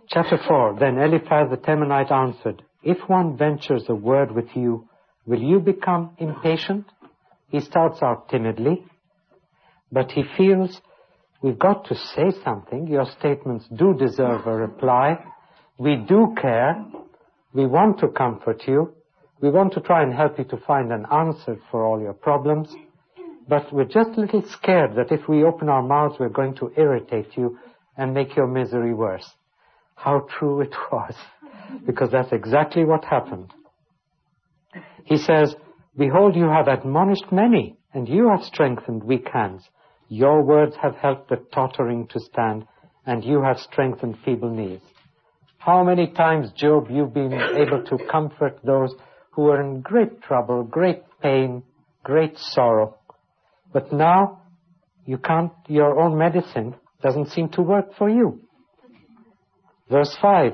Chapter 4. Then Eliphaz the Temanite answered, if one ventures a word with you, will you become impatient? He starts out timidly, but he feels, we've got to say something. Your statements do deserve a reply. We do care. We want to comfort you. We want to try and help you to find an answer for all your problems. But we're just a little scared that if we open our mouths, we're going to irritate you and make your misery worse. How true it was, because that's exactly what happened. He says, behold, you have admonished many, and you have strengthened weak hands. Your words have helped the tottering to stand, and you have strengthened feeble knees. How many times, Job, you've been able to comfort those who are in great trouble, great pain, great sorrow. But now, you can't, your own medicine doesn't seem to work for you. Verse 5.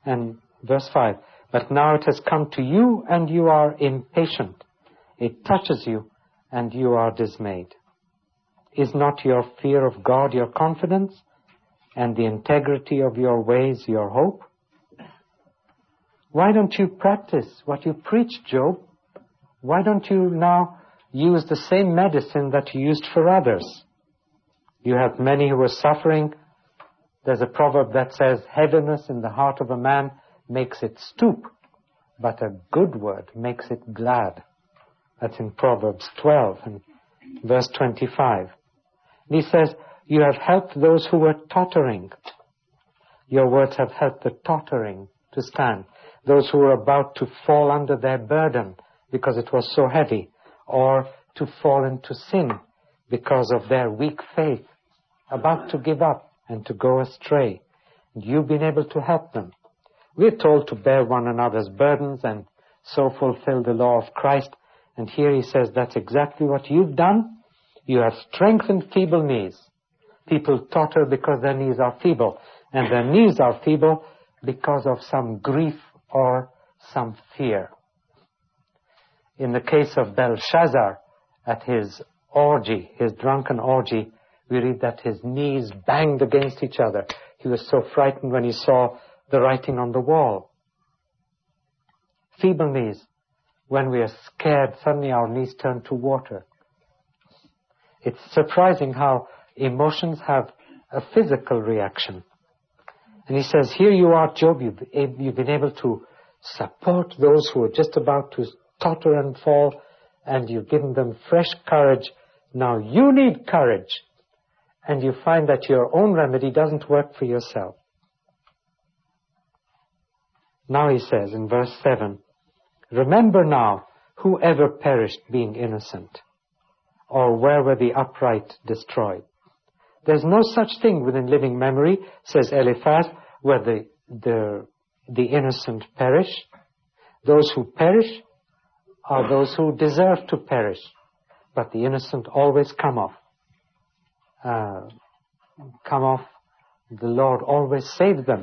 But now it has come to you, and you are impatient. It touches you, and you are dismayed. Is not your fear of God your confidence, and the integrity of your ways your hope? Why don't you practice what you preach, Job? Why don't you now use the same medicine that you used for others? You have many who are suffering. There's a proverb that says, heaviness in the heart of a man makes it stoop, but a good word makes it glad. That's in Proverbs 12 and verse 25. And he says, you have helped those who were tottering. Your words have helped the tottering to stand. Those who were about to fall under their burden because it was so heavy, or to fall into sin because of their weak faith, about to give up and to go astray. You've been able to help them. We're told to bear one another's burdens and so fulfill the law of Christ. And here he says that's exactly what you've done. You have strengthened feeble knees. People totter because their knees are feeble. And their knees are feeble because of some grief or some fear. In the case of Belshazzar, at his orgy, his drunken orgy, we read that his knees banged against each other. He was so frightened when he saw the writing on the wall. Feeble knees. When we are scared, suddenly our knees turn to water. It's surprising how emotions have a physical reaction. And he says, here you are, Job, you've been able to support those who are just about to totter and fall, and you've given them fresh courage. Now you need courage. And you find that your own remedy doesn't work for yourself. Now he says in verse 7, remember now whoever perished being innocent, or where were the upright destroyed. There's no such thing within living memory, says Eliphaz, where the innocent perish. Those who perish are those who deserve to perish, but the innocent always come off. The Lord always saved them.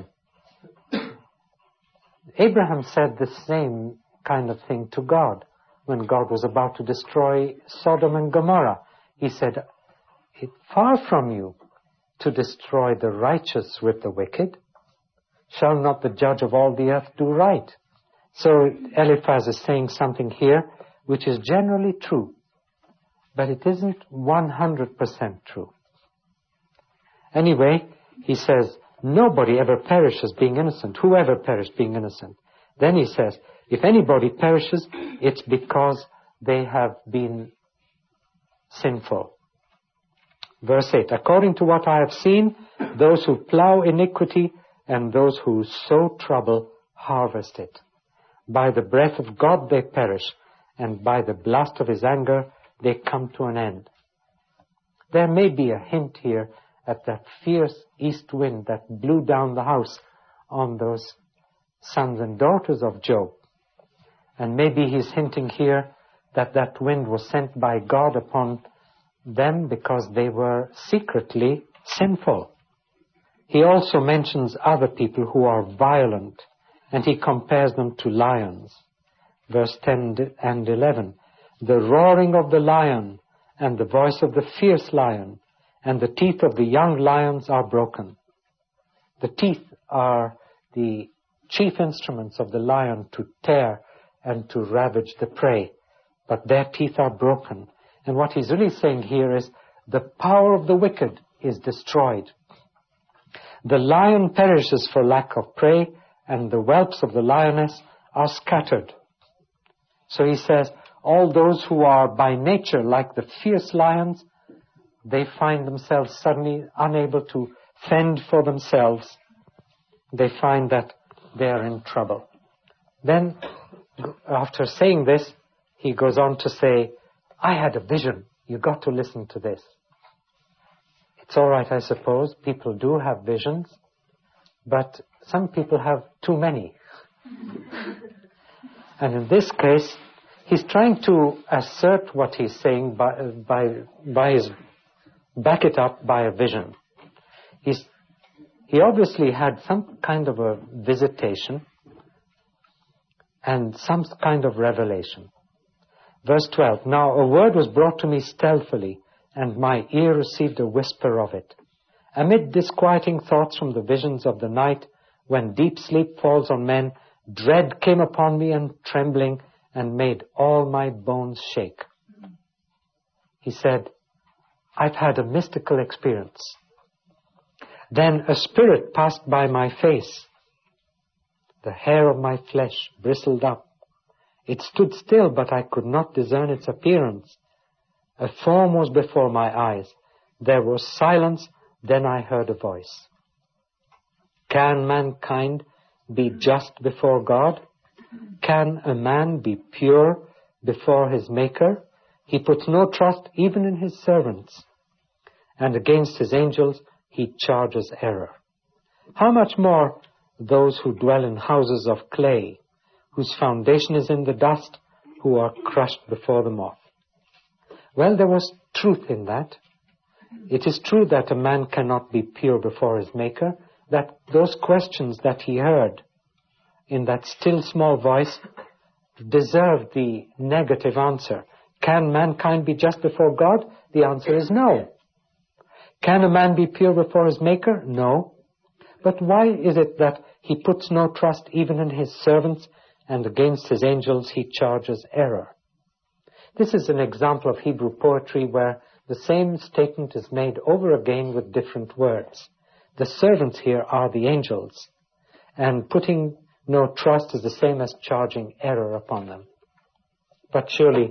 Abraham said the same kind of thing to God when God was about to destroy Sodom and Gomorrah. He said, it's far from you to destroy the righteous with the wicked. Shall not the judge of all the earth do right? So Eliphaz is saying something here which is generally true, but it isn't 100% true. Anyway, he says, nobody ever perishes being innocent. Whoever perished being innocent. Then he says, if anybody perishes, it's because they have been sinful. Verse 8, according to what I have seen, those who plow iniquity and those who sow trouble harvest it. By the breath of God they perish, and by the blast of his anger they come to an end. There may be a hint here at that fierce east wind that blew down the house on those sons and daughters of Job. And maybe he's hinting here that that wind was sent by God upon them because they were secretly sinful. He also mentions other people who are violent, and he compares them to lions. Verse 10 and 11. The roaring of the lion and the voice of the fierce lion and the teeth of the young lions are broken. The teeth are the chief instruments of the lion to tear and to ravage the prey, but their teeth are broken. And what he's really saying here is the power of the wicked is destroyed. The lion perishes for lack of prey, and the whelps of the lioness are scattered. So he says, all those who are by nature like the fierce lions, they find themselves suddenly unable to fend for themselves. They find that they are in trouble. Then, after saying this, he goes on to say, I had a vision. You got to listen to this. It's all right, I suppose. People do have visions, but some people have too many. And in this case, he's trying to assert what he's saying back it up by a vision. He obviously had some kind of a visitation and some kind of revelation. Verse 12, now a word was brought to me stealthily, and my ear received a whisper of it. Amid disquieting thoughts from the visions of the night, when deep sleep falls on men, dread came upon me and trembling, and made all my bones shake. He said, I've had a mystical experience. Then a spirit passed by my face. The hair of my flesh bristled up. It stood still, but I could not discern its appearance. A form was before my eyes. There was silence, then I heard a voice. Can mankind be just before God? Can a man be pure before his Maker? He puts no trust even in his servants, and against his angels he charges error. How much more those who dwell in houses of clay, whose foundation is in the dust, who are crushed before the moth? Well, there was truth in that. It is true that a man cannot be pure before his Maker, that those questions that he heard in that still small voice deserve the negative answer. Can mankind be just before God? The answer is no. Can a man be pure before his Maker? No. But why is it that he puts no trust even in his servants, and against his angels he charges error? This is an example of Hebrew poetry where the same statement is made over again with different words. The servants here are the angels, and putting no trust is the same as charging error upon them. But surely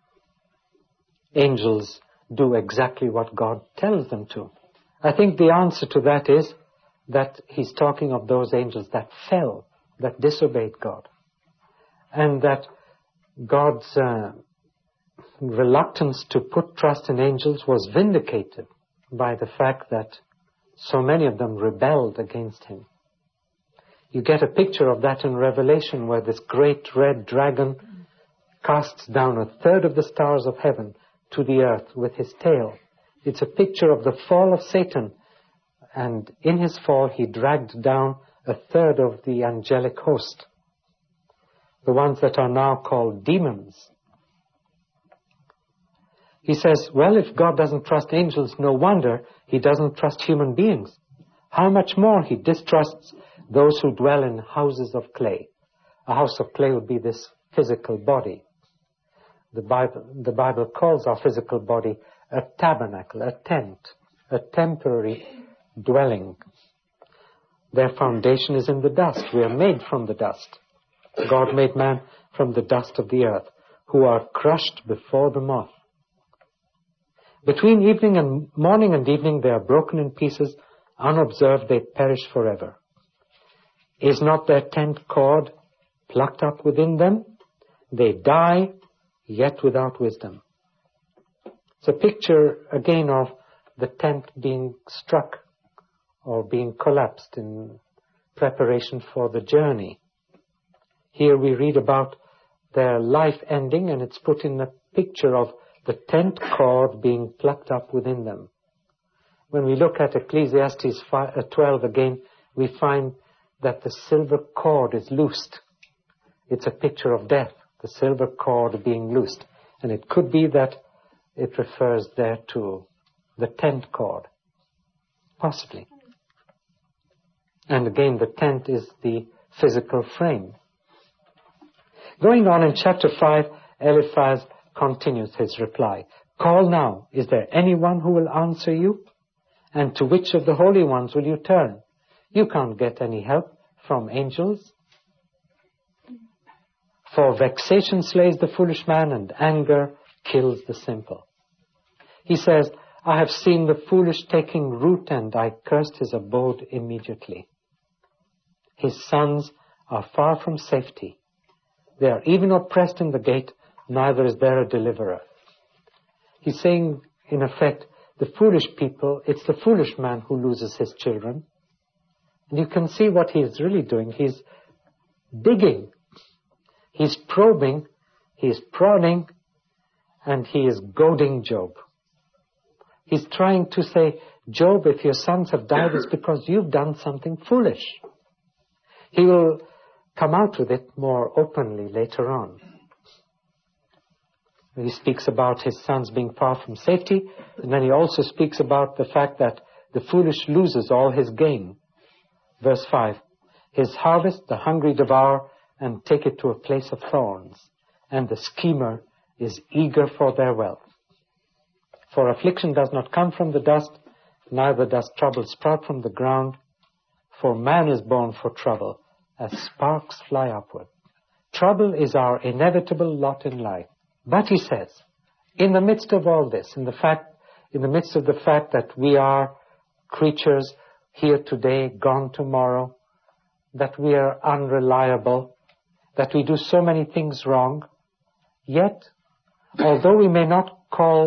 angels do exactly what God tells them to. I think the answer to that is that he's talking of those angels that fell, that disobeyed God, and that God's reluctance to put trust in angels was vindicated by the fact that so many of them rebelled against him. You get a picture of that in Revelation, where this great red dragon casts down a third of the stars of heaven to the earth with his tail. It's a picture of the fall of Satan, and in his fall he dragged down a third of the angelic host, the ones that are now called demons. He says, well, if God doesn't trust angels, no wonder he doesn't trust human beings. How much more he distrusts those who dwell in houses of clay. A house of clay would be this physical body. The Bible calls our physical body a tabernacle, a tent, a temporary dwelling. Their foundation is in the dust. We are made from the dust. God made man from the dust of the earth, who are crushed before the moth. Between morning and evening they are broken in pieces. Unobserved they perish forever. Is not their tent cord plucked up within them? They die, yet without wisdom. It's a picture again of the tent being struck or being collapsed in preparation for the journey. Here we read about their life ending, and it's put in a picture of the tent cord being plucked up within them. When we look at Ecclesiastes 12 again, we find that the silver cord is loosed. It's a picture of death, the silver cord being loosed. And it could be that it refers there to the tent cord. Possibly. And again, the tent is the physical frame. Going on in chapter 5, Eliphaz continues his reply. Call now, is there anyone who will answer you? And to which of the holy ones will you turn? You can't get any help from angels. For vexation slays the foolish man, and anger kills the simple. He says, I have seen the foolish taking root, and I cursed his abode immediately. His sons are far from safety. They are even oppressed in the gate, neither is there a deliverer. He's saying, in effect, the foolish people, it's the foolish man who loses his children. And you can see what he's really doing. He's digging. He's probing. He's prodding. And he is goading Job. He's trying to say, Job, if your sons have died, it's because you've done something foolish. He will come out with it more openly later on. He speaks about his sons being far from safety, and then he also speaks about the fact that the foolish loses all his gain. Verse 5, his harvest the hungry devour and take it to a place of thorns, and the schemer is eager for their wealth. For affliction does not come from the dust, neither does trouble sprout from the ground, for man is born for trouble, as sparks fly upward. Trouble is our inevitable lot in life. But he says, in the midst of all this, in the midst of the fact that we are creatures here today, gone tomorrow, that we are unreliable, that we do so many things wrong, yet, although we may not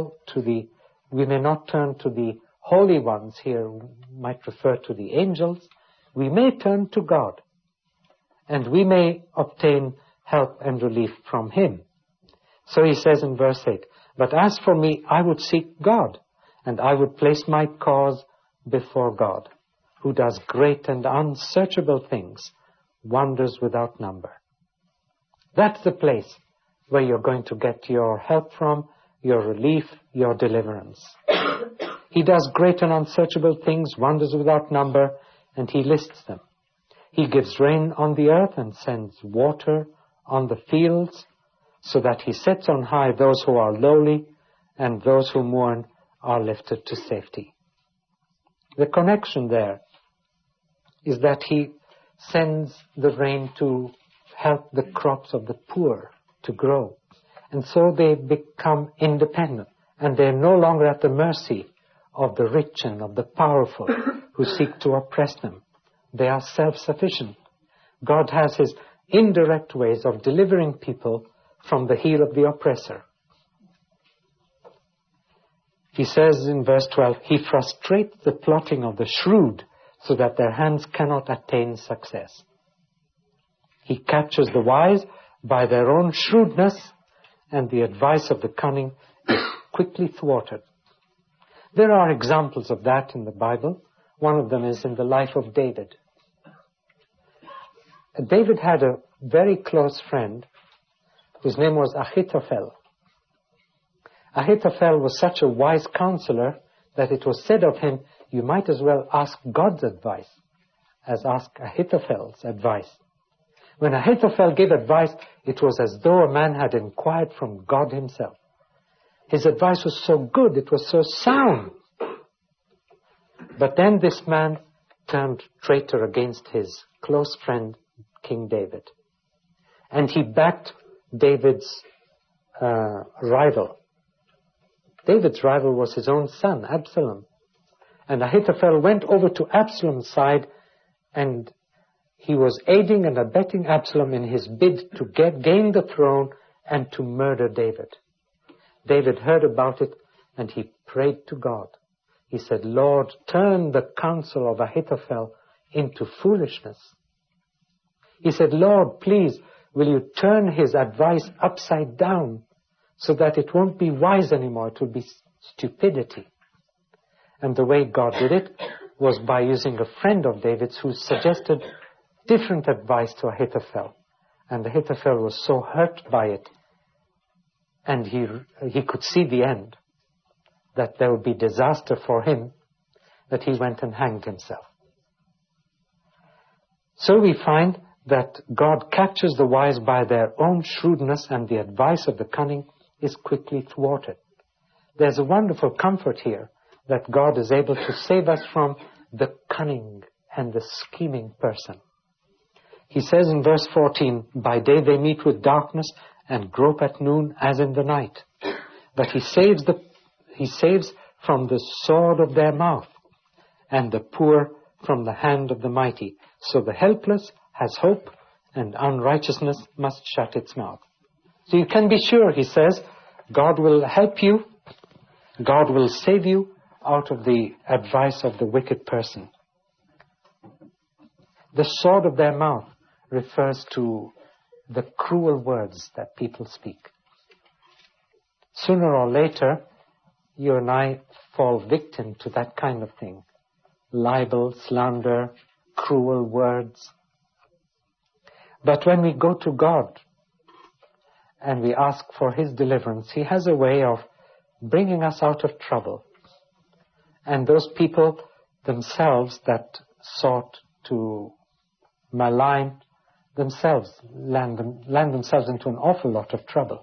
turn to the holy ones here, might refer to the angels, we may turn to God, and we may obtain help and relief from Him. So he says in verse 8, but as for me, I would seek God, and I would place my cause before God, who does great and unsearchable things, wonders without number. That's the place where you're going to get your help from, your relief, your deliverance. He does great and unsearchable things, wonders without number, and he lists them. He gives rain on the earth and sends water on the fields, so that he sets on high those who are lowly, and those who mourn are lifted to safety. The connection there is that he sends the rain to help the crops of the poor to grow. And so they become independent, and they're no longer at the mercy of the rich and of the powerful who seek to oppress them. They are self-sufficient. God has his indirect ways of delivering people from the heel of the oppressor. He says in verse 12, he frustrates the plotting of the shrewd so that their hands cannot attain success. He captures the wise by their own shrewdness, and the advice of the cunning is quickly thwarted. There are examples of that in the Bible. One of them is in the life of David. David had a very close friend whose name was Ahithophel. Ahithophel was such a wise counselor that it was said of him, you might as well ask God's advice as ask Ahithophel's advice. When Ahithophel gave advice, it was as though a man had inquired from God himself. His advice was so good, it was so sound. But then this man turned traitor against his close friend, King David. And he backed David's rival. David's rival was his own son, Absalom. And Ahithophel went over to Absalom's side, and he was aiding and abetting Absalom in his bid to gain the throne and to murder David. David heard about it, and he prayed to God. He said, Lord, turn the counsel of Ahithophel into foolishness. He said, Lord, please, will you turn his advice upside down so that it won't be wise anymore, it will be stupidity. And the way God did it was by using a friend of David's who suggested different advice to Ahithophel. And Ahithophel was so hurt by it, and he could see the end, that there would be disaster for him, that he went and hanged himself. So we find that God captures the wise by their own shrewdness, and the advice of the cunning is quickly thwarted. There's a wonderful comfort here that God is able to save us from the cunning and the scheming person. He says in verse 14, by day they meet with darkness and grope at noon as in the night. But he saves from the sword of their mouth, and the poor from the hand of the mighty. So the helpless has hope, and unrighteousness must shut its mouth. So you can be sure, he says, God will help you, God will save you out of the advice of the wicked person. The sword of their mouth refers to the cruel words that people speak. Sooner or later, you and I fall victim to that kind of thing. Libel, slander, cruel words. But when we go to God and we ask for His deliverance, He has a way of bringing us out of trouble. And those people themselves that sought to malign themselves land themselves into an awful lot of trouble.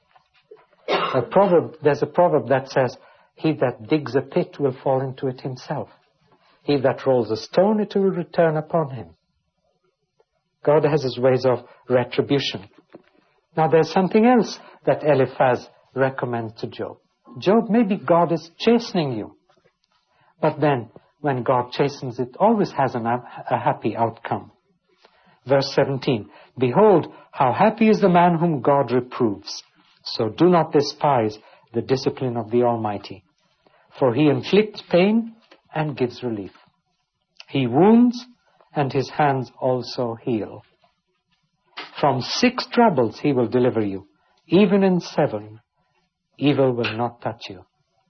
There's a proverb that says, he that digs a pit will fall into it himself. He that rolls a stone, it will return upon him. God has His ways of retribution. Now there's something else that Eliphaz recommends to Job. Job, maybe God is chastening you. But then, when God chastens, it always has a happy outcome. Verse 17, behold, how happy is the man whom God reproves. So do not despise the discipline of the Almighty. For He inflicts pain and gives relief. He wounds, and His hands also heal. From 6 troubles He will deliver you. Even in 7, evil will not touch you.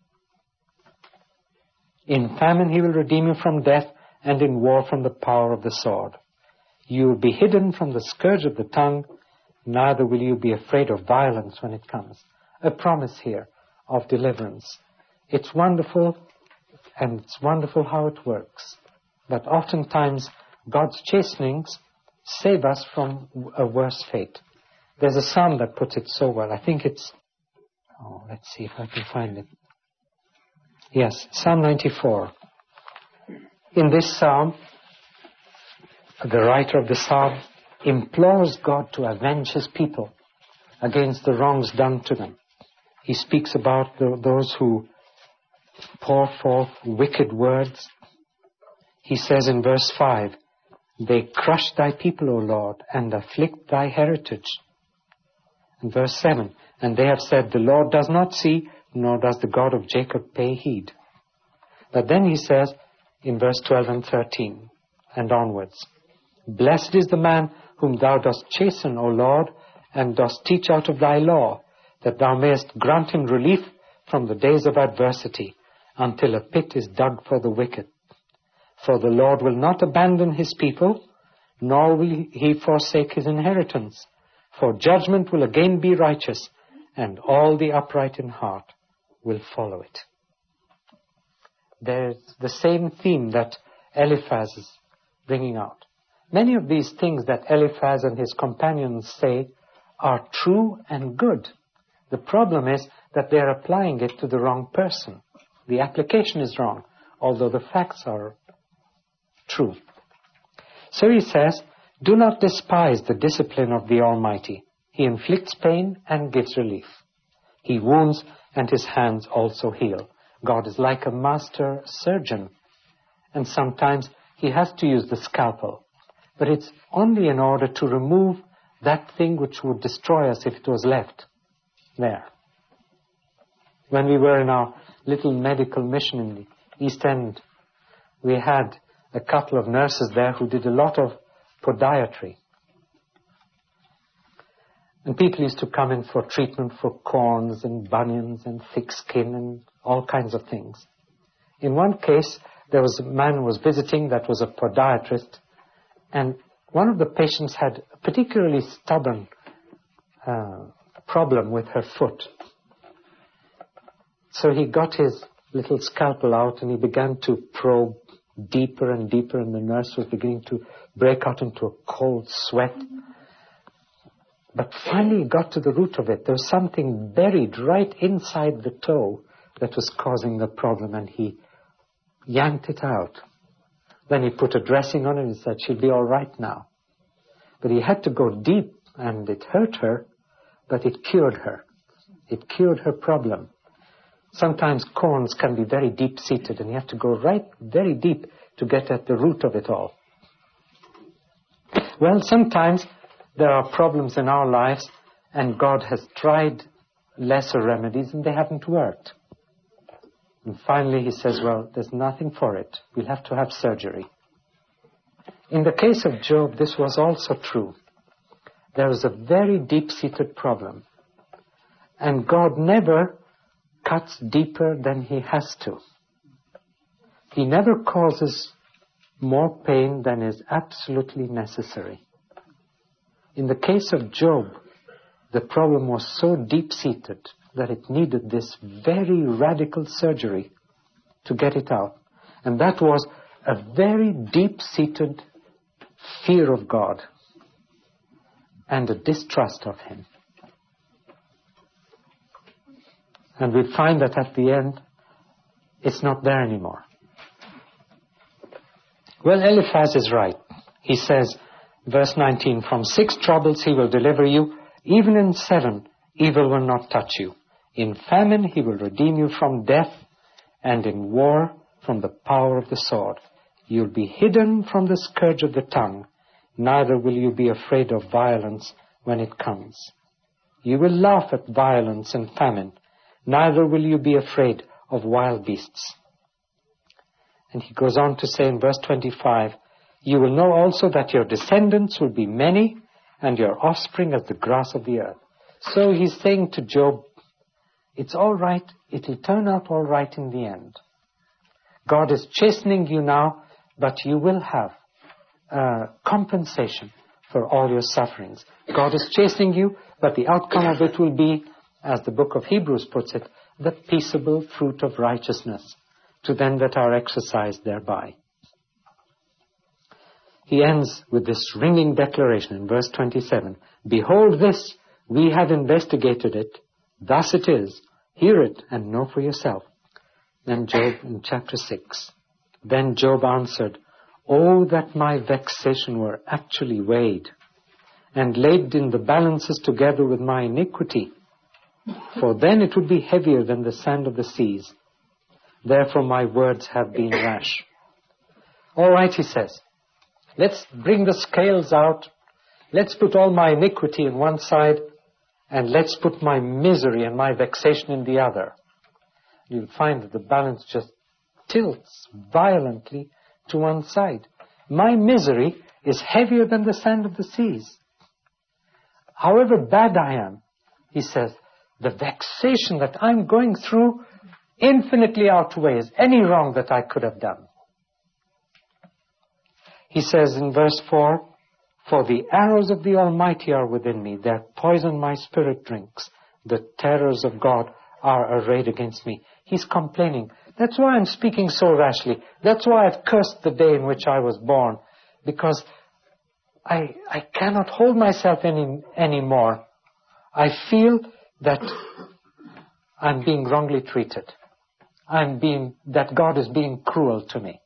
In famine He will redeem you from death, and in war from the power of the sword. You will be hidden from the scourge of the tongue, neither will you be afraid of violence when it comes. A promise here of deliverance. It's wonderful, and it's wonderful how it works. But oftentimes, God's chastenings save us from a worse fate. There's a psalm that puts it so well. I think it's... let's see if I can find it. Yes, Psalm 94. In this psalm, the writer of the psalm implores God to avenge His people against the wrongs done to them. He speaks about those who pour forth wicked words. He says in verse 5, they crush Thy people, O Lord, and afflict Thy heritage. In verse 7, and they have said, the Lord does not see, nor does the God of Jacob pay heed. But then he says in verse 12 and 13 and onwards, blessed is the man whom Thou dost chasten, O Lord, and dost teach out of Thy law, that Thou mayest grant him relief from the days of adversity, until a pit is dug for the wicked. For the Lord will not abandon His people, nor will He forsake His inheritance. For judgment will again be righteous, and all the upright in heart will follow it. There's the same theme that Eliphaz is bringing out. Many of these things that Eliphaz and his companions say are true and good. The problem is that they're applying it to the wrong person. The application is wrong, although the facts are true. So he says, do not despise the discipline of the Almighty. He inflicts pain and gives relief. He wounds, and His hands also heal. God is like a master surgeon, and sometimes He has to use the scalpel. But it's only in order to remove that thing which would destroy us if it was left there. When we were in our little medical mission in the East End, we had a couple of nurses there who did a lot of podiatry. And people used to come in for treatment for corns and bunions and thick skin and all kinds of things. In one case, there was a man who was visiting that was a podiatrist, and one of the patients had a particularly stubborn problem with her foot. So he got his little scalpel out and he began to probe deeper and deeper, and the nurse was beginning to break out into a cold sweat. But finally he got to the root of it. There was something buried right inside the toe that was causing the problem, and he yanked it out. Then he put a dressing on it and said, she'll be all right now. But he had to go deep, and it hurt her, but it cured her. It cured her problem. Sometimes corns can be very deep-seated, and you have to go right very deep to get at the root of it all. Well, sometimes there are problems in our lives, and God has tried lesser remedies, and they haven't worked. And finally he says, well, there's nothing for it. We'll have to have surgery. In the case of Job, this was also true. There was a very deep-seated problem. And God never cuts deeper than he has to. He never causes more pain than is absolutely necessary. In the case of Job, the problem was so deep-seated that it needed this very radical surgery to get it out. And that was a very deep-seated fear of God and a distrust of him. And we find that at the end, it's not there anymore. Well, Eliphaz is right. He says, verse 19, from 6 troubles he will deliver you, even in 7 evil will not touch you. In famine he will redeem you from death, and in war from the power of the sword. You'll be hidden from the scourge of the tongue, neither will you be afraid of violence when it comes. You will laugh at violence and famine, neither will you be afraid of wild beasts. And he goes on to say in verse 25, you will know also that your descendants will be many, and your offspring as the grass of the earth. So he's saying to Job, it's all right, it'll turn out all right in the end. God is chastening you now, but you will have compensation for all your sufferings. God is chastening you, but the outcome of it will be, as the book of Hebrews puts it, the peaceable fruit of righteousness to them that are exercised thereby. He ends with this ringing declaration in verse 27. Behold this, we have investigated it. Thus it is. Hear it and know for yourself. Then Job in chapter 6. Then Job answered, oh, that my vexation were actually weighed and laid in the balances together with my iniquity. For then it would be heavier than the sand of the seas. Therefore my words have been rash. All right, he says. Let's bring the scales out. Let's put all my iniquity in one side, and let's put my misery and my vexation in the other. You'll find that the balance just tilts violently to one side. My misery is heavier than the sand of the seas. However bad I am, he says, the vexation that I'm going through infinitely outweighs any wrong that I could have done. He says in verse 4, for the arrows of the Almighty are within me. Their poison my spirit drinks. The terrors of God are arrayed against me. He's complaining. That's why I'm speaking so rashly. That's why I've cursed the day in which I was born. Because I cannot hold myself anymore. I feel that I'm being wrongly treated. That God is being cruel to me.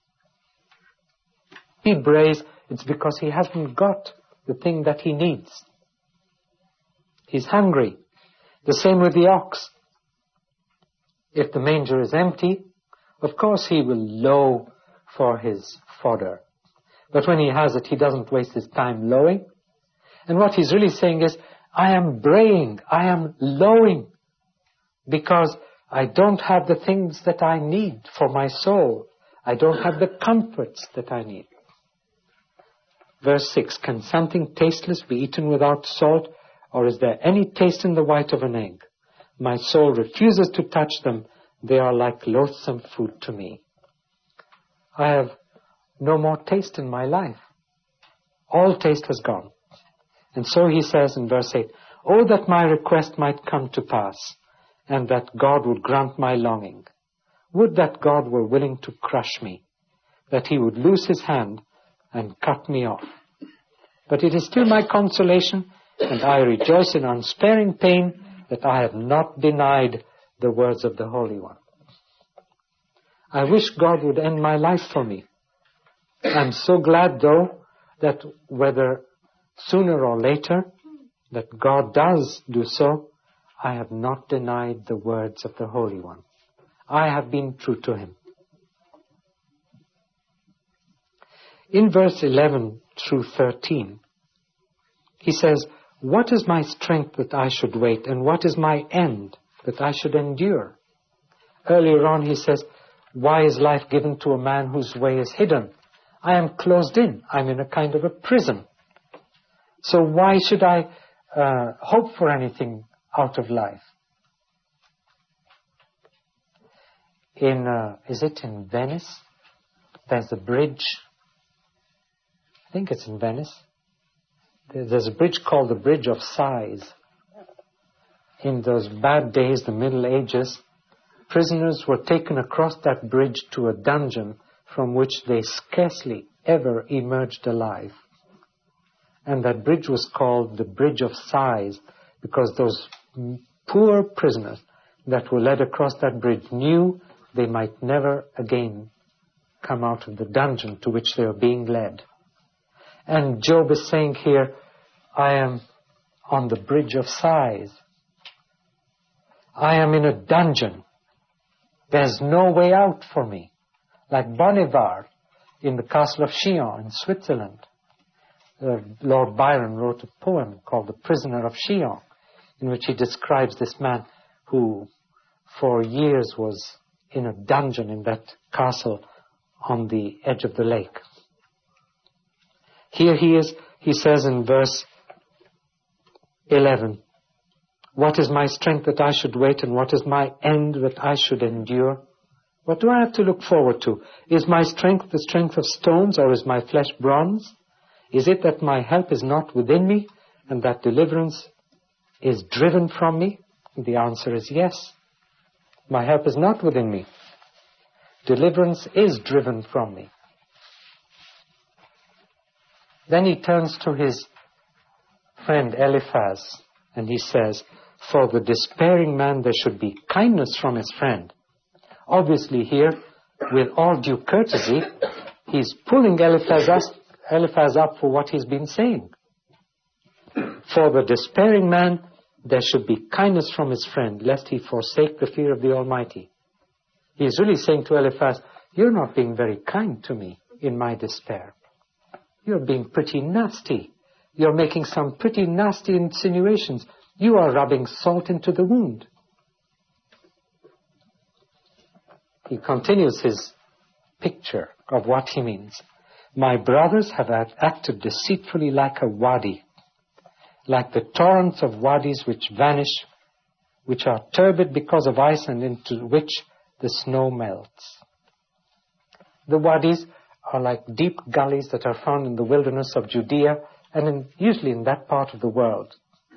He brays, it's because he hasn't got the thing that he needs. He's hungry. The same with the ox. If the manger is empty, of course he will low for his fodder. But when he has it, he doesn't waste his time lowing. And what he's really saying is, I am braying, I am lowing, because I don't have the things that I need for my soul. I don't have the comforts that I need. Verse 6, can something tasteless be eaten without salt, or is there any taste in the white of an egg? My soul refuses to touch them. They are like loathsome food to me. I have no more taste in my life. All taste has gone. And so he says in verse 8, oh, that my request might come to pass, and that God would grant my longing. Would that God were willing to crush me, that he would loose his hand and cut me off. But it is still my consolation, and I rejoice in unsparing pain that I have not denied the words of the Holy One. I wish God would end my life for me. I'm so glad, though, that whether sooner or later, that God does do so, I have not denied the words of the Holy One. I have been true to Him. In verse 11 through 13, he says, what is my strength that I should wait, and what is my end that I should endure? Earlier on he says, why is life given to a man whose way is hidden? I am closed in. I'm in a kind of a prison. So why should I hope for anything out of life? Is it in Venice? There's a bridge. I think it's in Venice. There's a bridge called the Bridge of Sighs. In those bad days, the Middle Ages, prisoners were taken across that bridge to a dungeon from which they scarcely ever emerged alive. And that bridge was called the Bridge of Sighs because those poor prisoners that were led across that bridge knew they might never again come out of the dungeon to which they were being led. And Job is saying here, I am on the Bridge of Sighs. I am in a dungeon. There's no way out for me. Like Bonnivard in the Castle of Chillon in Switzerland. Lord Byron wrote a poem called The Prisoner of Chillon, in which he describes this man who for years was in a dungeon in that castle on the edge of the lake. Here he says in verse 11, what is my strength that I should wait, and what is my end that I should endure? What do I have to look forward to? Is my strength the strength of stones, or is my flesh bronze? Is it that my help is not within me, and that deliverance is driven from me? The answer is yes. My help is not within me. Deliverance is driven from me. Then he turns to his friend Eliphaz, and he says, for the despairing man there should be kindness from his friend. Obviously here, with all due courtesy, he's pulling Eliphaz up for what he's been saying. For the despairing man there should be kindness from his friend, lest he forsake the fear of the Almighty. He's really saying to Eliphaz, you're not being very kind to me in my despair. You're being pretty nasty. You're making some pretty nasty insinuations. You are rubbing salt into the wound. He continues his picture of what he means. My brothers have acted deceitfully like a wadi, like the torrents of wadis which vanish, which are turbid because of ice and into which the snow melts. The wadis are like deep gullies that are found in the wilderness of Judea and usually in that part of the world.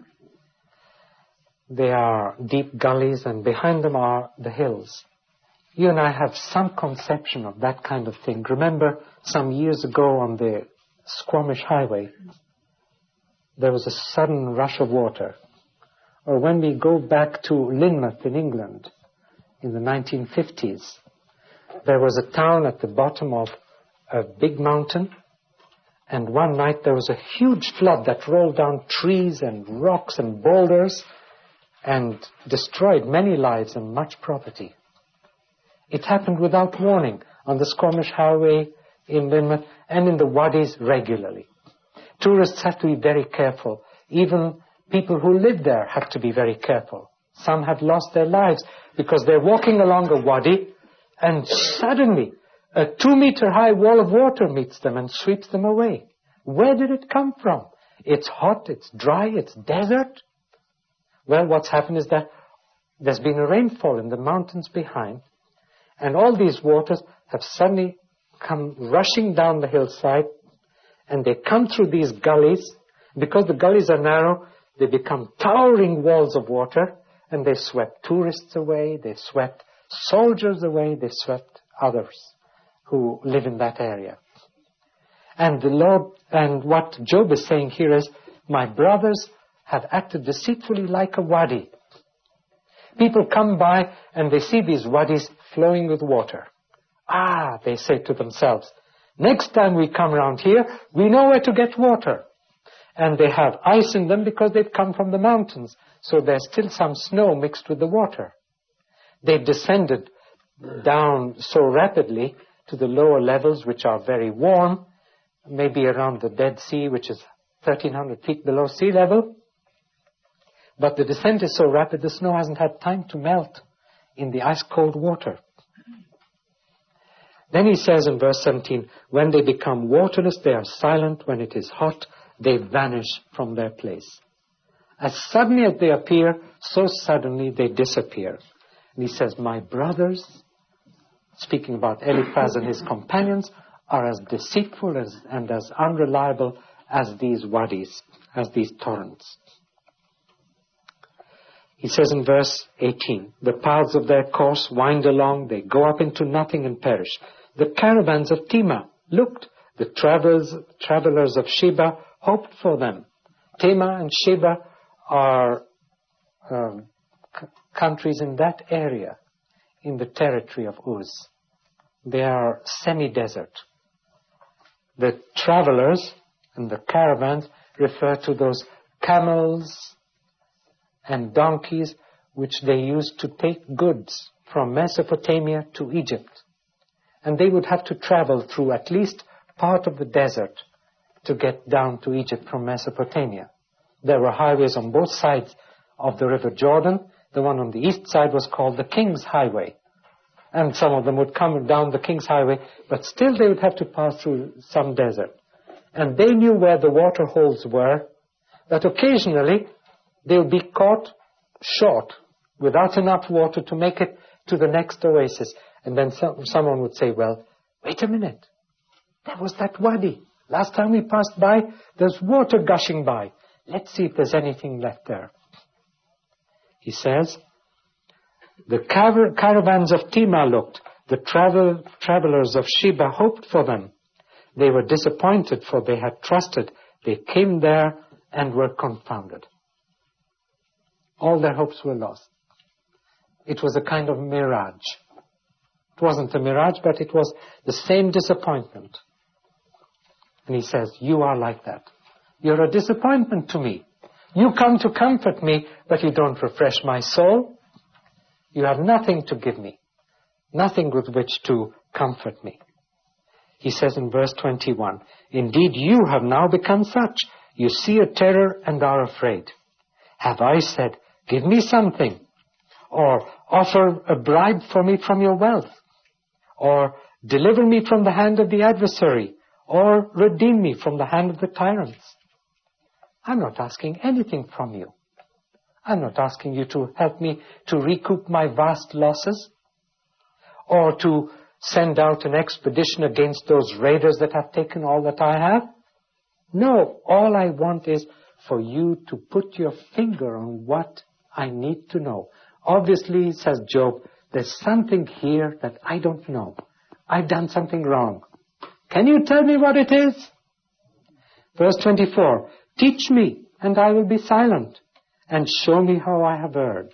They are deep gullies, and behind them are the hills. You and I have some conception of that kind of thing. Remember some years ago on the Squamish Highway, there was a sudden rush of water. Or when we go back to Lynmouth in England in the 1950s, there was a town at the bottom of a big mountain, and one night there was a huge flood that rolled down trees and rocks and boulders and destroyed many lives and much property. It happened without warning on the Squamish Highway in Lynmouth and in the wadis regularly. Tourists have to be very careful. Even people who live there have to be very careful. Some have lost their lives because they're walking along a wadi and suddenly a 2-meter high wall of water meets them and sweeps them away. Where did it come from? It's hot, it's dry, it's desert. Well, what's happened is that there's been a rainfall in the mountains behind, and all these waters have suddenly come rushing down the hillside, and they come through these gullies. Because the gullies are narrow, they become towering walls of water, and they swept tourists away, they swept soldiers away, they swept others who live in that area. And the Lord, and what Job is saying here is, my brothers have acted deceitfully like a wadi. People come by and they see these wadis flowing with water. They say to themselves, next time we come around here, we know where to get water. And they have ice in them because they've come from the mountains. So there's still some snow mixed with the water. They've descended down so rapidly to the lower levels, which are very warm, maybe around the Dead Sea, which is 1,300 feet below sea level. But the descent is so rapid, the snow hasn't had time to melt in the ice-cold water. Then he says in verse 17, when they become waterless, they are silent. When it is hot, they vanish from their place. As suddenly as they appear, so suddenly they disappear. And he says, my brothers, speaking about Eliphaz and his companions, are as deceitful and as unreliable as these wadis, as these torrents. He says in verse 18, the paths of their course wind along, they go up into nothing and perish. The caravans of Tema looked, the travelers of Sheba hoped for them. Tema and Sheba are countries in that area, in the territory of Uz. They are semi-desert. The travelers and the caravans refer to those camels and donkeys which they used to take goods from Mesopotamia to Egypt. And they would have to travel through at least part of the desert to get down to Egypt from Mesopotamia. There were highways on both sides of the River Jordan. The one on the east side was called the King's Highway. And some of them would come down the King's Highway, but still they would have to pass through some desert. And they knew where the water holes were, but occasionally they would be caught short, without enough water to make it to the next oasis. And then someone would say, well, wait a minute. There was that wadi. Last time we passed by, there's water gushing by. Let's see if there's anything left there. He says, the caravans of Tema looked. The travelers of Sheba hoped for them. They were disappointed, for they had trusted. They came there and were confounded. All their hopes were lost. It was a kind of mirage. It wasn't a mirage, but it was the same disappointment. And he says, you are like that. You're a disappointment to me. You come to comfort me, but you don't refresh my soul. You have nothing to give me, nothing with which to comfort me. He says in verse 21, indeed you have now become such. You see a terror and are afraid. Have I said, give me something, or offer a bribe for me from your wealth, or deliver me from the hand of the adversary, or redeem me from the hand of the tyrants? I'm not asking anything from you. I'm not asking you to help me to recoup my vast losses, or to send out an expedition against those raiders that have taken all that I have. No, all I want is for you to put your finger on what I need to know. Obviously, says Job, there's something here that I don't know. I've done something wrong. Can you tell me what it is? Verse 24, teach me and I will be silent, and show me how I have erred.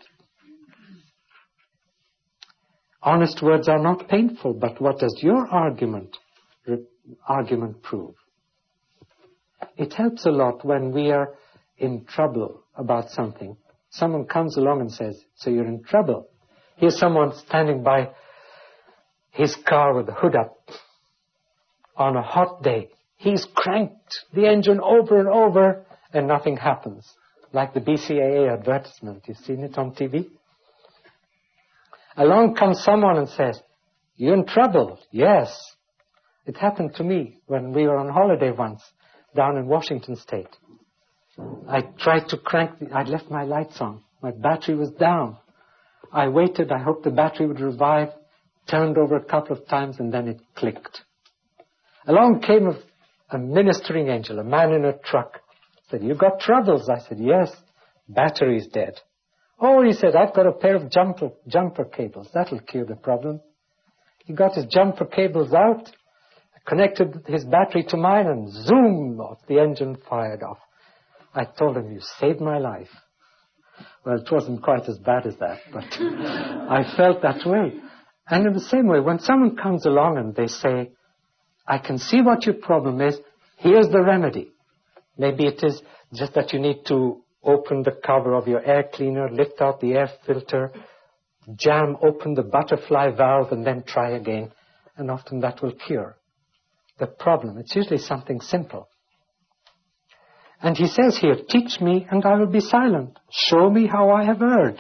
Honest words are not painful, but what does your argument prove? It helps a lot when we are in trouble about something. Someone comes along and says, so you're in trouble. Here's someone standing by his car with the hood up on a hot day. He's cranked the engine over and over and nothing happens. Like the BCAA advertisement. You've seen it on TV? Along comes someone and says, you're in trouble. Yes. It happened to me when we were on holiday once down in Washington State. I tried to I'd left my lights on. My battery was down. I waited. I hoped the battery would revive. Turned over a couple of times and then it clicked. Along came a ministering angel, a man in a truck. Said, you got troubles? I said, yes. Battery's dead. Oh, he said, I've got a pair of jumper cables. That'll cure the problem. He got his jumper cables out, connected his battery to mine, and zoom, off the engine fired off. I told him, you saved my life. Well, it wasn't quite as bad as that, but I felt that way. And in the same way, when someone comes along and they say, I can see what your problem is, here's the remedy. Maybe it is just that you need to open the cover of your air cleaner, lift out the air filter, jam open the butterfly valve, and then try again. And often that will cure the problem. It's usually something simple. And he says here, teach me and I will be silent. Show me how I have erred.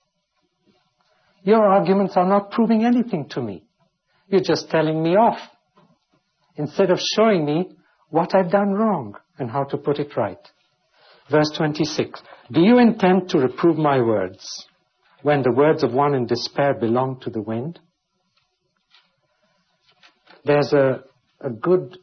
Your arguments are not proving anything to me. You're just telling me off, instead of showing me what I've done wrong and how to put it right. Verse 26, do you intend to reprove my words when the words of one in despair belong to the wind? There's a good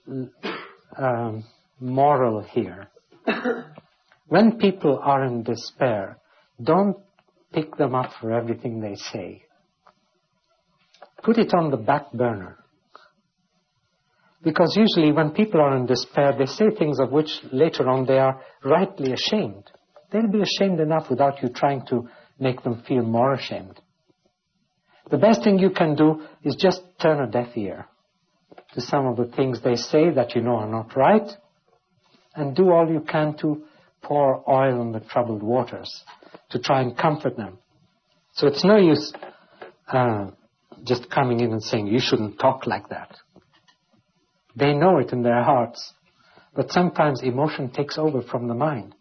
moral here. When people are in despair, don't pick them up for everything they say. Put it on the back burner. Because usually when people are in despair, they say things of which later on they are rightly ashamed. They'll be ashamed enough without you trying to make them feel more ashamed. The best thing you can do is just turn a deaf ear to some of the things they say that you know are not right, and do all you can to pour oil on the troubled waters, to try and comfort them. So it's no use just coming in and saying, you shouldn't talk like that. They know it in their hearts, but sometimes emotion takes over from the mind.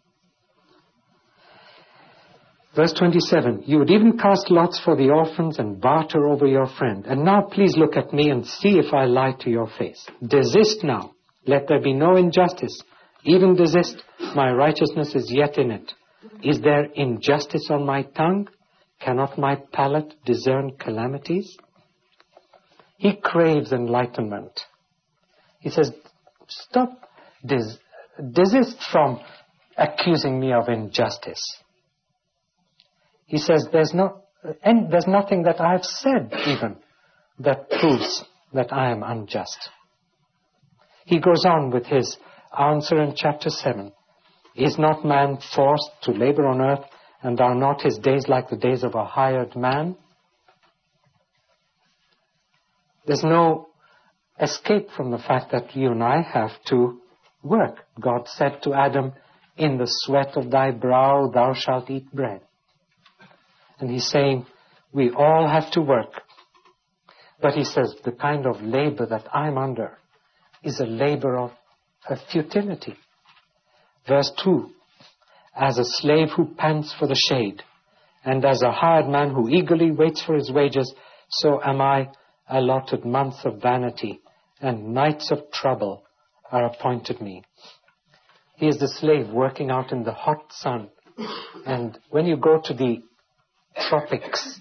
Verse 27, you would even cast lots for the orphans and barter over your friend. And now please look at me and see if I lie to your face. Desist now. Let there be no injustice. Even desist. My righteousness is yet in it. Is there injustice on my tongue? Cannot my palate discern calamities? He craves enlightenment. He says, stop, desist from accusing me of injustice. He says, there's nothing that I have said even that proves that I am unjust. He goes on with his answer in chapter 7. Is not man forced to labor on earth, and are not his days like the days of a hired man? There's no escape from the fact that you and I have to work. God said to Adam, in the sweat of thy brow thou shalt eat bread. And he's saying, we all have to work. But he says, the kind of labor that I'm under is a labor of futility. Verse 2, as a slave who pants for the shade, and as a hired man who eagerly waits for his wages, so am I allotted months of vanity, and nights of trouble are appointed me. He is the slave working out in the hot sun. And when you go to the tropics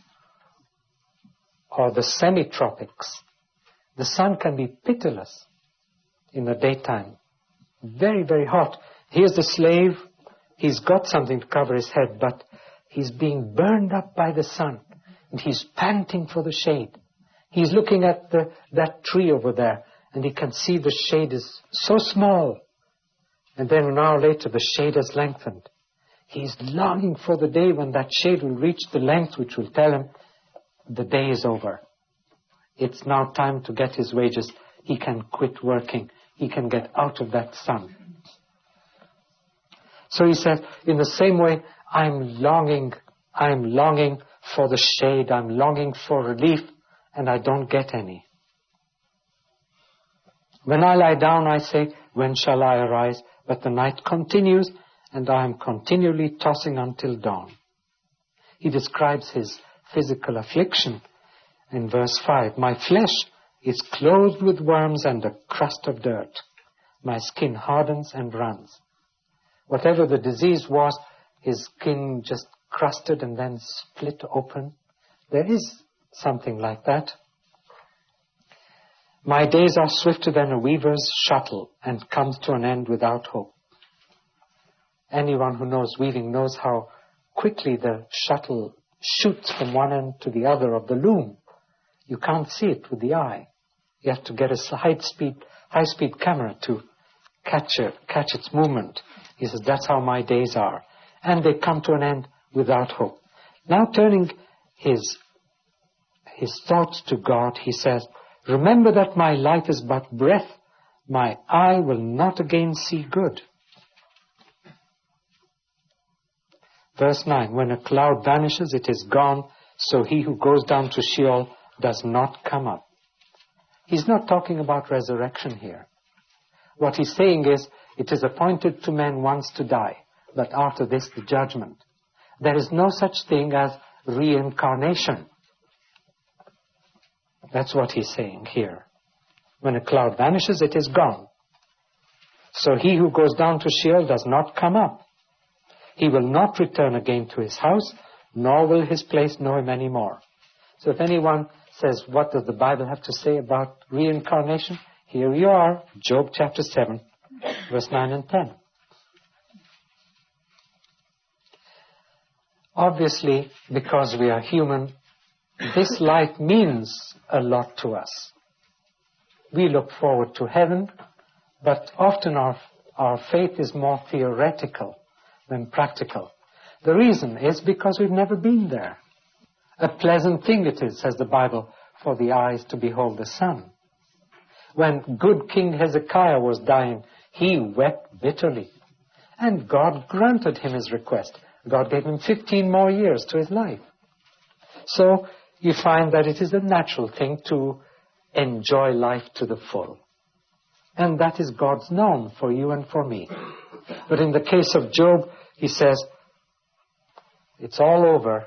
or the semi-tropics, the sun can be pitiless in the daytime. Very, very hot. Here's the slave. He's got something to cover his head, but he's being burned up by the sun. And he's panting for the shade. He's looking at that tree over there, and he can see the shade is so small. And then an hour later, the shade has lengthened. He's longing for the day when that shade will reach the length which will tell him the day is over. It's now time to get his wages. He can quit working. He can get out of that sun. So he says, in the same way, I'm longing for the shade. I'm longing for relief, and I don't get any. When I lie down, I say, when shall I arise? But the night continues, and I am continually tossing until dawn. He describes his physical affliction in verse 5. My flesh is clothed with worms and a crust of dirt. My skin hardens and runs. Whatever the disease was, his skin just crusted and then split open. There is something like that. My days are swifter than a weaver's shuttle and comes to an end without hope. Anyone who knows weaving knows how quickly the shuttle shoots from one end to the other of the loom. You can't see it with the eye. You have to get a high-speed camera to catch its movement. He says, that's how my days are. And they come to an end without hope. Now turning his thoughts to God, he says, remember that my life is but breath. My eye will not again see good. Verse 9, when a cloud vanishes, it is gone, so he who goes down to Sheol does not come up. He's not talking about resurrection here. What he's saying is, it is appointed to men once to die, but after this the judgment. There is no such thing as reincarnation. That's what he's saying here. When a cloud vanishes, it is gone. So he who goes down to Sheol does not come up. He will not return again to his house, nor will his place know him anymore. So if anyone says, what does the Bible have to say about reincarnation? Here you are, Job chapter 7, verse 9 and 10. Obviously, because we are human, this life means a lot to us. We look forward to heaven, but often our faith is more theoretical than practical. The reason is because we've never been there. A pleasant thing it is, says the Bible, for the eyes to behold the sun. When good King Hezekiah was dying, he wept bitterly. And God granted him his request. God gave him 15 more years to his life. So you find that it is a natural thing to enjoy life to the full. And that is God's norm for you and for me. But in the case of Job, he says, it's all over.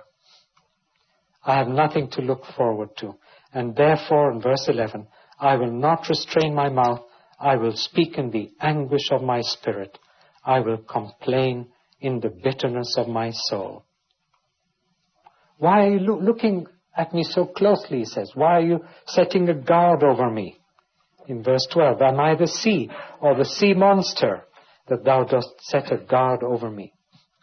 I have nothing to look forward to. And therefore, in verse 11, I will not restrain my mouth. I will speak in the anguish of my spirit. I will complain in the bitterness of my soul. Why are you looking at me so closely, he says. Why are you setting a guard over me? In verse 12, am I the sea or the sea monster that thou dost set a guard over me?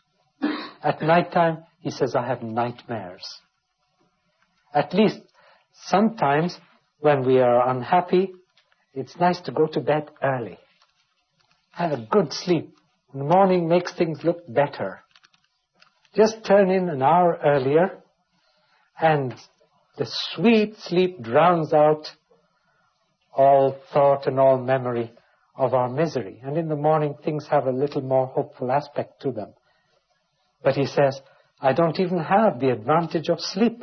At night time, he says, I have nightmares. At least sometimes when we are unhappy, it's nice to go to bed early. Have a good sleep. In the morning makes things look better. Just turn in an hour earlier and the sweet sleep drowns out all thought and all memory of our misery. And in the morning things have a little more hopeful aspect to them. But he says, I don't even have the advantage of sleep.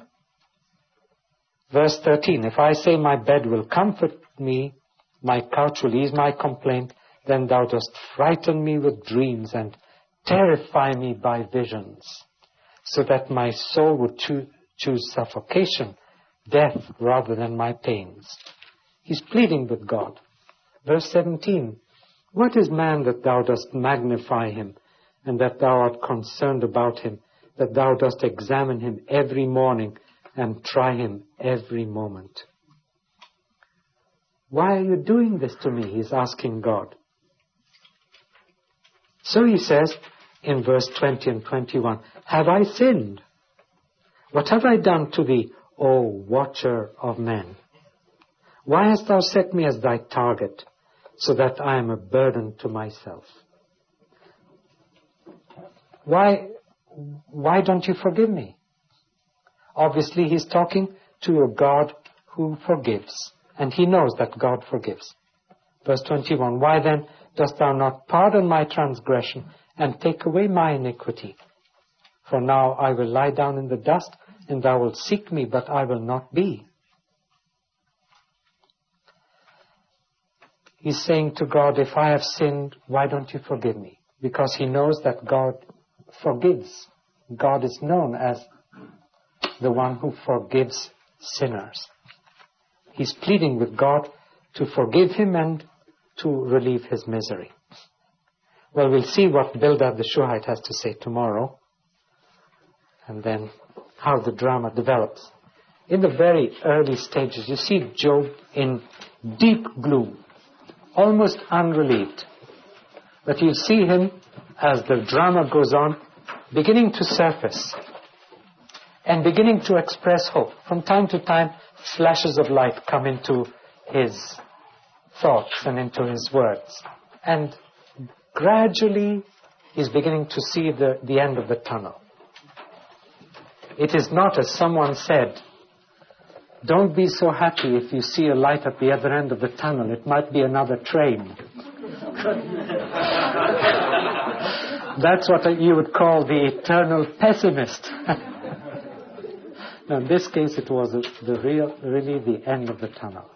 Verse 13, if I say my bed will comfort me, my couch will ease my complaint, then thou dost frighten me with dreams and terrify me by visions, so that my soul would choose suffocation, death, rather than my pains. He's pleading with God. Verse 17, what is man that thou dost magnify him, and that thou art concerned about him, that thou dost examine him every morning and try him every moment? Why are you doing this to me? He's asking God. So he says in verse 20 and 21, have I sinned? What have I done to thee, O watcher of men? Why hast thou set me as thy target, so that I am a burden to myself? Why don't you forgive me? Obviously, he's talking to a God who forgives, and he knows that God forgives. Verse 21, why then dost thou not pardon my transgression and take away my iniquity? For now I will lie down in the dust, and thou wilt seek me, but I will not be. He's saying to God, if I have sinned, why don't you forgive me? Because he knows that God forgives. God is known as the one who forgives sinners. He's pleading with God to forgive him and to relieve his misery. Well, we'll see what Bildad the Shuhite has to say tomorrow, and then how the drama develops. In the very early stages, you see Job in deep gloom, almost unrelieved. But you see him, as the drama goes on, beginning to surface and beginning to express hope. From time to time, flashes of light come into his thoughts and into his words. And gradually, he's beginning to see the end of the tunnel. It is not, as someone said, don't be so happy if you see a light at the other end of the tunnel. It might be another train. That's what you would call the eternal pessimist. Now, in this case, it was really the end of the tunnel.